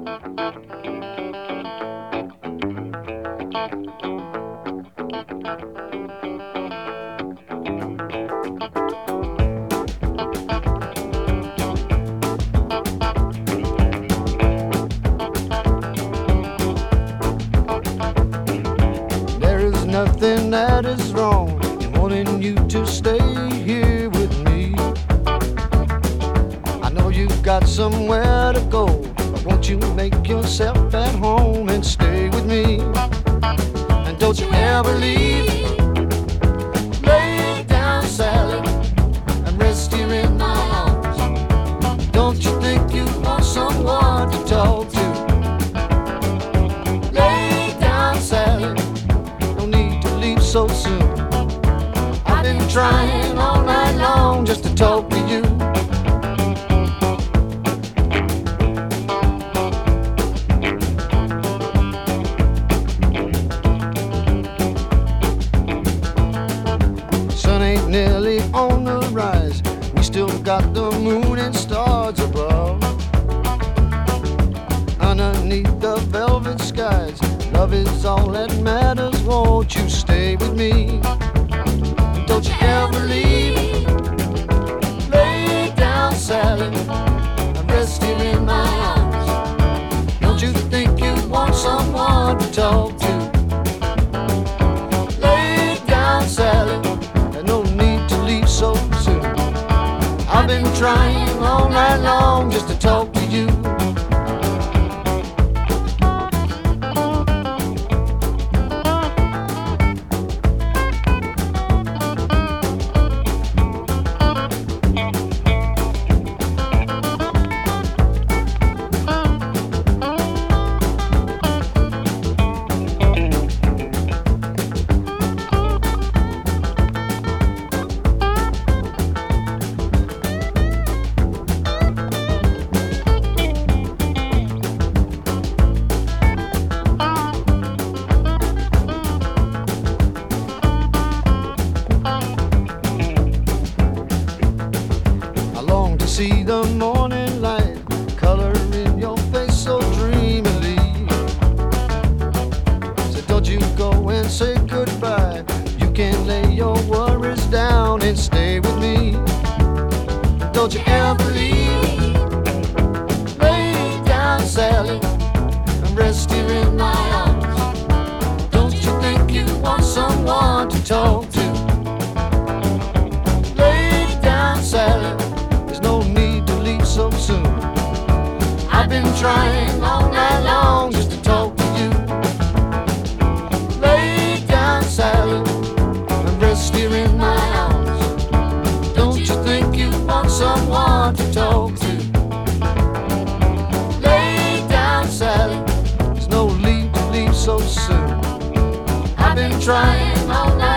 There is nothing that is wrong in wanting you to stay here with me. I know you've got somewhere to go, but won't you make yourself at home and stay with me? And don't you ever leave. Lay down, Sally, and rest here in my arms. Don't you think you want someone to talk to? Lay down, Sally, no need to leave so soon. I've been trying all night long just to talk to you. Sun ain't nearly on the rise, we still got the moon and stars above. Underneath the velvet skies, love is all that matters. Won't you stay with me? Don't you ever leave. Lay down, Sally, and rest here in my arms. Don't you think you want someone to talk to? Lay down, Sally, and no need to leave so soon. I've been trying all night long just to talk to you. See the morning light color in your face so dreamily. So don't you go and say goodbye. You can lay your worries down and stay with me. Don't you ever leave. Lay down, Sally, and rest here in my arms. Don't you think you want someone to talk to? Lay down, Sally, no need to leave so soon. I've been trying all night long just to talk to you. Lay down, Sally, and rest here in my arms. Don't you think you want someone to talk to? Lay down, Sally, there's no need to leave so soon. I've been trying all night